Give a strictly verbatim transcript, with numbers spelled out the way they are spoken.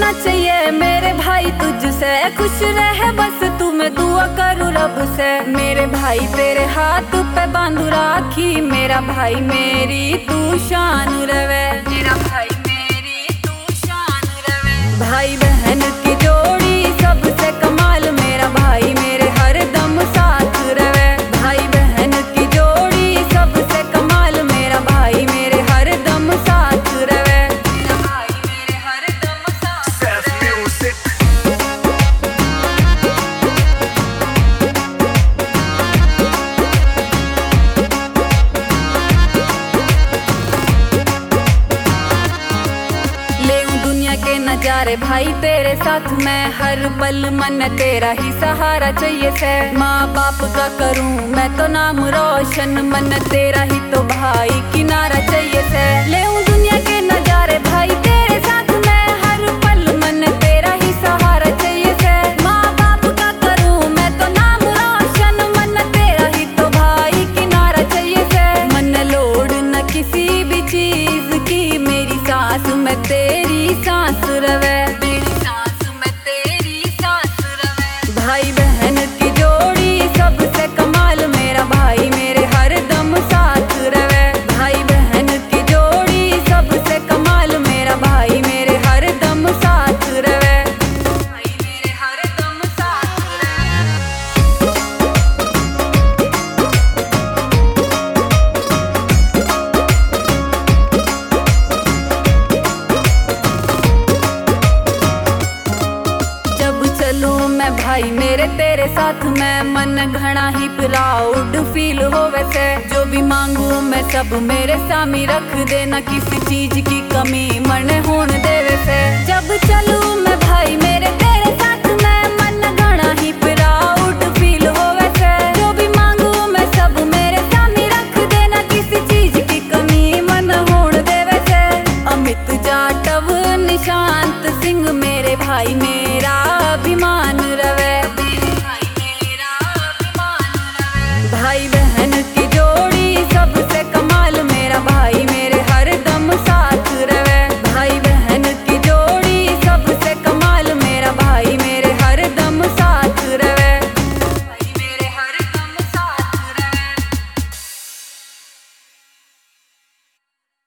ना चाहिए मेरे भाई तुझसे, खुश रहे बस तू, मैं दुआ करूँ रब से। मेरे भाई तेरे हाथ पे बांधू राखी, मेरा भाई मेरी तू शान रवे, मेरा भाई मेरी तू शान रवे। भाई बहन की जोड़ी सबसे कमाल, मेरा भाई मेरे हर दम साथ रवे। भाई बहन की जोड़ी सबसे कमाल, मेरा भाई मेरे हर दम साथ रवे, मेरा भाई मेरे हर दम साथ रवे। के नजारे भाई तेरे साथ मैं हर पल, मन तेरा ही सहारा चाहिए से। माँ बाप का करूँ मैं तो नाम रोशन, मन तेरा ही तो भाई किनारा चाहिए से। ले दुनिया के नजारे भाई तेरे साथ मैं हर पल, मन तेरा ही सहारा चाहिए से। माँ बाप का करूँ मैं तो नाम रोशन, मन तेरा ही तो भाई किनारा चाहिए से। मन लोड न किसी भी चीज की, मेरी सांस में तेरी सांस रवे, मेरी सांस में तेरी सांस रवे। भाई बहन की जोड़ी सबसे कमाल, मेरा भाई मेरे हर दम साथ रवे। भाई बहन की जोड़ी सबसे कमाल, मेरा भाई मेरे हर दम साथ रवे, भाई मेरे हर दम साथ रवे। चलूं मैं भाई मेरे तेरे साथ मैं, मन घना ही प्राउड फील हो वैसे। जो भी मांगू मैं सब मेरे सामी रख देना, किसी चीज की कमी मन होने दे वैसे। जब चलूं मैं भाई मेरे तेरे साथ मैं, मन घना ही प्राउड फील हो वैसे। जो भी मांगू मैं सब मेरे सामी रख देना, किसी चीज की कमी मन होने दे वैसे। अमित जाटव निशांत सिंह, मेरे भाई मेरा अभिमान रवे, मेरे भाई मेरा अभिमान रवे। भाई